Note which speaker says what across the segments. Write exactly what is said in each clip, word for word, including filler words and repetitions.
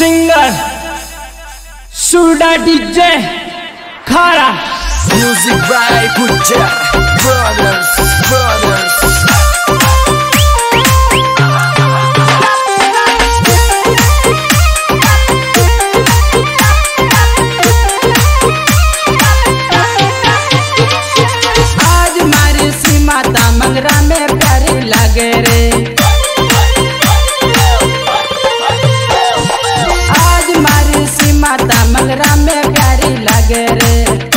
Speaker 1: Singer सुडा DJ खारा
Speaker 2: music by Gujjar brothers brothers.
Speaker 1: आज मारी सी माता मंगरा में प्यारी लागे रे। आज मारी सी माता मंगरा में प्यारी लागे रे।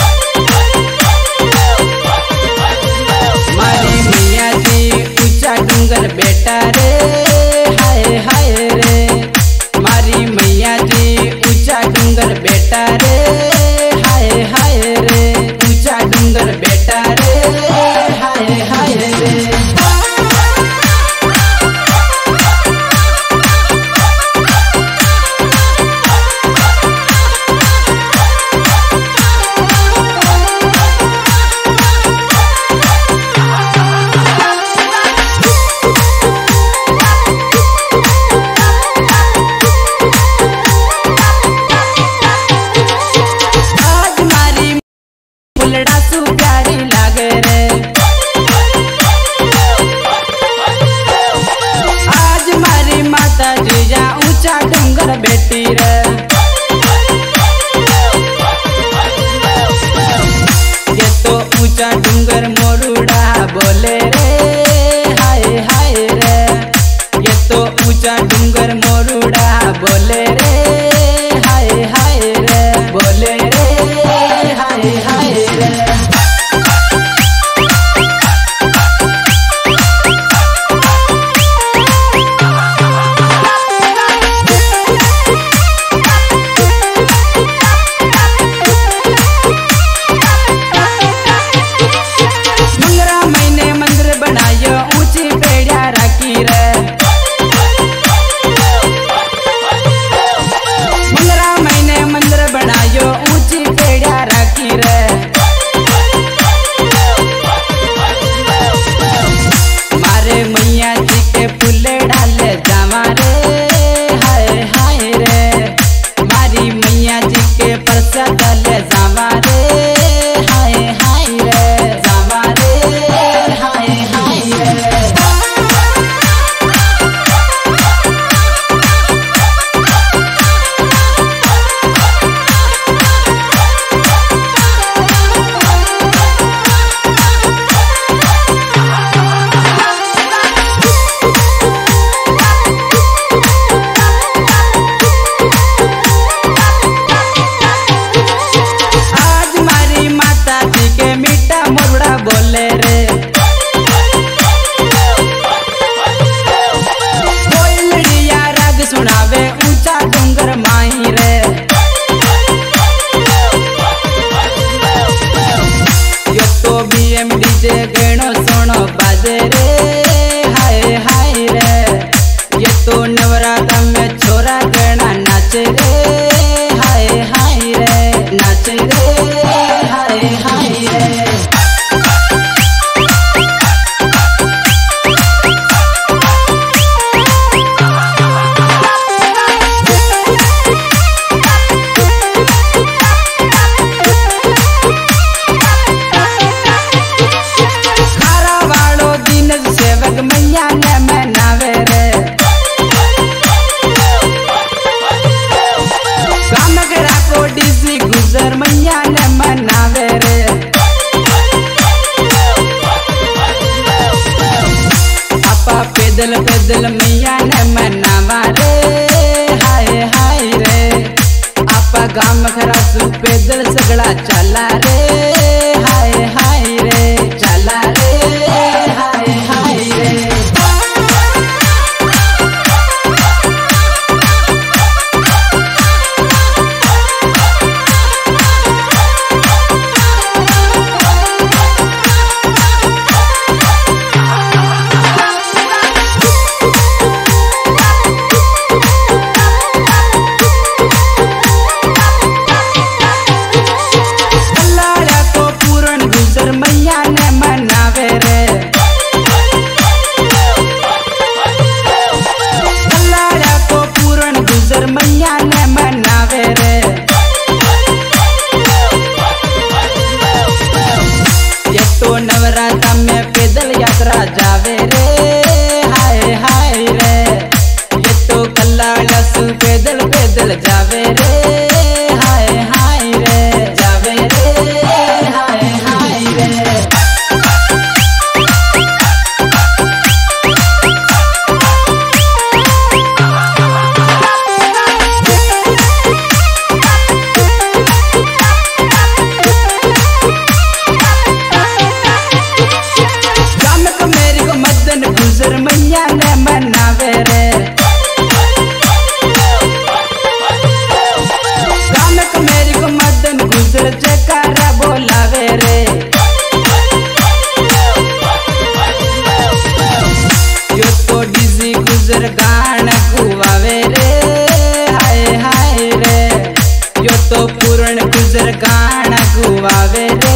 Speaker 1: मारी मियाँ जी ऊंचा डूंगर बेटा रे, हाय हाय रे। मारी मैया जी ऊंचा डूंगर बेटा रे, हाय हाय रे। ऊंचा डूंगर बेटा रे, हाय हाय रे। प्यारी लागे रे। आज मारी माता जीजा ऊंचा डूंगर बेटी रे। ये तो ऊंचा डूंगर मोरुड़ा बोले रे, हाय हाय रे। ये तो ऊंचा डूंगर मोरुड़ा बोले रे, हाय हाय रे। बोले रे, हाय हाय रे। बोले रे कोई लड़िया राग सुनावे ऊंचा डूंगर माही रे। यो तो बी एम डीजे गणो सोनो बाजे रे, हाय हाय रे। ये तो नवरात्र में छोरा गणा नाचे रे, हाय हाय रे। नाचे रे, हाय हाय रे। मैया ने मनावे रे। कामगरा को डीसी गुजर मैया ने मनावे रे। आपा पैदल पैदल मैया ने मनावा रे, हाय हाय रे। आपा गाम खरा सु पैदल सगड़ा चला रे, हाय हाय रे। चला रे, हाय हाय रे। मैया ने मनावे रे। ये तो नवरात्र में पैदल यात्रा जावे रे, हाय हाय रे। ये तो कल्लाड़सु पैदल पैदल जावे रे, हाय हाय रे, जावे रे, हाय हाय रे। गुजर मैया ने मनावे रे, गामक मेरी को मदन गुजर जयकारा बोलावे रे। यो तो डीजी गुजर गाना गुवावे रे, हाय हाय रे। यो तो पूर्ण गुजर गाना गुवावे रे,